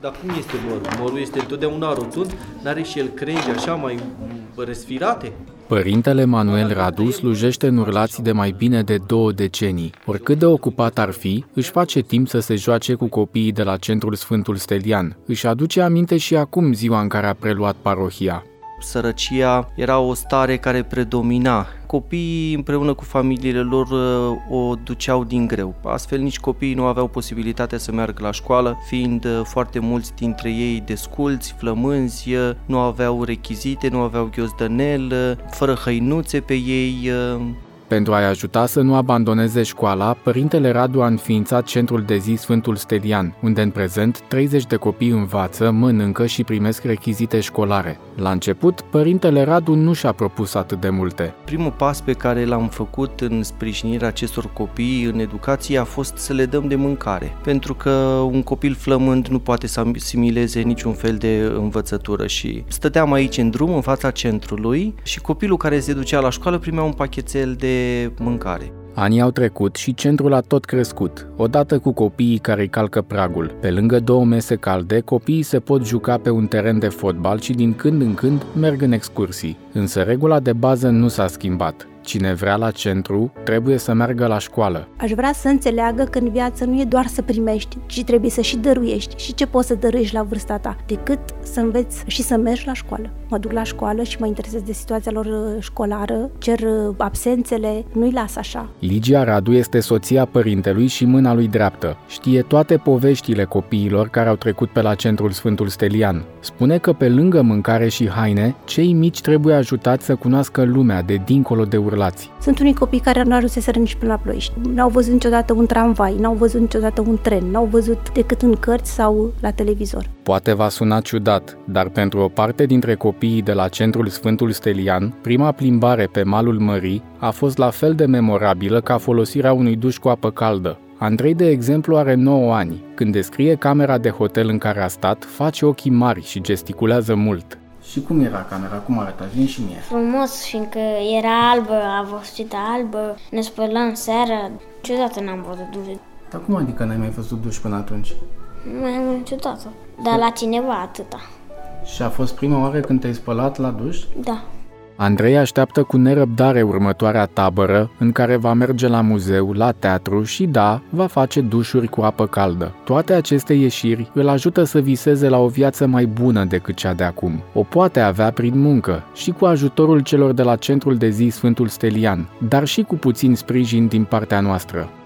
Dar cum este mărul? Mărul este întotdeauna rotund, n-are și el crengi așa mai răsfirate? Părintele Manuel Radu slujește în Urlați de mai bine de 2 decenii. Oricât de ocupat ar fi, își face timp să se joace cu copiii de la centrul Sfântul Stelian. Își aduce aminte și acum ziua în care a preluat parohia. Sărăcia era o stare care predomina. Copiii împreună cu familiile lor o duceau din greu. Astfel nici copiii nu aveau posibilitatea să meargă la școală, fiind foarte mulți dintre ei desculți, flămânzi, nu aveau rechizite, nu aveau ghiozdănel, fără hăinuțe pe ei. Pentru a-i ajuta să nu abandoneze școala, părintele Radu a înființat centrul de zi Sfântul Stelian, unde în prezent 30 de copii învață, mănâncă și primesc rechizite școlare. La început, părintele Radu nu și-a propus atât de multe. Primul pas pe care l-am făcut în sprijinirea acestor copii în educație a fost să le dăm de mâncare, pentru că un copil flămând nu poate să asimileze niciun fel de învățătură și stăteam aici în drum, în fața centrului și copilul care se ducea la școală primea un pachetel de mâncare. Anii au trecut și centrul a tot crescut, odată cu copiii care îi calcă pragul. Pe lângă 2 mese calde, copiii se pot juca pe un teren de fotbal și din când în când merg în excursii. Însă regula de bază nu s-a schimbat. Cine vrea la centru, trebuie să meargă la școală. Aș vrea să înțeleagă că în viață nu e doar să primești, ci trebuie să și dăruiești. Și ce poți să dăruiești la vârsta ta, decât să înveți și să mergi la școală. Mă duc la școală și mă interesez de situația lor școlară, cer absențele, nu-i las așa. Ligia Radu este soția părintelui și mâna lui dreaptă. Știe toate poveștile copiilor care au trecut pe la centrul Sfântul Stelian. Spune că pe lângă mâncare și haine, cei mici trebuie ajutați să cunoască lumea de dincolo de Urlați. Sunt unii copii care nu ajunseseră nici până la Ploiești. N-au văzut niciodată un tramvai, n-au văzut niciodată un tren, n-au văzut decât în cărți sau la televizor. Poate va suna ciudat, dar pentru o parte dintre copiii de la centrul Sfântul Stelian, prima plimbare pe malul mării a fost la fel de memorabilă ca folosirea unui duș cu apă caldă. Andrei, de exemplu, are 9 ani. Când descrie camera de hotel în care a stat, face ochii mari și gesticulează mult. Și cum era camera? Cum arăta? Vin și mie. Frumos, fiindcă era albă, avopsită albă, ne spălam seara. Niciodată n-am văzut duș. Dar cum adică n-ai mai văzut duș până atunci? Nu am niciodată, dar la cineva atâta. Și a fost prima oară când te-ai spălat la duș? Da. Andrei așteaptă cu nerăbdare următoarea tabără în care va merge la muzeu, la teatru și, da, va face dușuri cu apă caldă. Toate aceste ieșiri îl ajută să viseze la o viață mai bună decât cea de acum. O poate avea prin muncă și cu ajutorul celor de la centrul de zi Sfântul Stelian, dar și cu puțin sprijin din partea noastră.